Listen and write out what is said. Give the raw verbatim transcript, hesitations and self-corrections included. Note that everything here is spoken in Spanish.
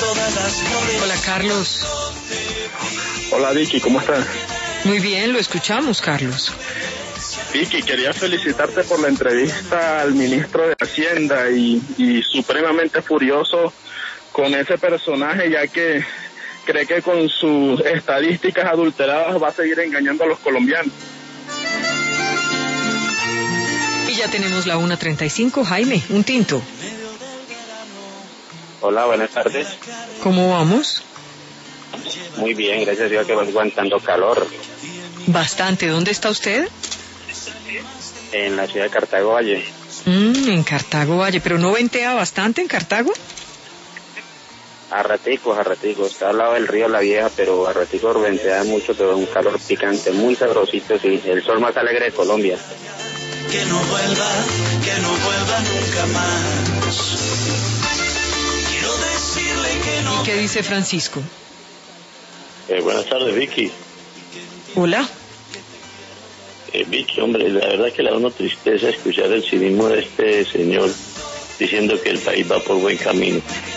Hola, Carlos. Hola, Vicky, ¿cómo estás? Muy bien, lo escuchamos, Carlos. Vicky, quería felicitarte por la entrevista al ministro de Hacienda y, y supremamente furioso con ese personaje, ya que cree que con sus estadísticas adulteradas va a seguir engañando a los colombianos. Y ya tenemos la una treinta y cinco, Jaime, un tinto. Hola, buenas tardes. ¿Cómo vamos? Muy bien, gracias a Dios que va aguantando calor. Bastante. ¿Dónde está usted? En la ciudad de Cartago Valle. Mm, en Cartago Valle, pero ¿no ventea bastante en Cartago? A raticos, a raticos. Está al lado del río La Vieja, pero a raticos ventea mucho, pero un calor picante, muy sabrosito, sí. El sol más alegre de Colombia. Que no vuelva, que no vuelva nunca más. Quiero decirle que no. ¿Y qué dice Francisco? Eh, buenas tardes, Vicky. Hola. Eh, Vicky, hombre, la verdad que le da una tristeza escuchar el cinismo de este señor diciendo que el país va por buen camino.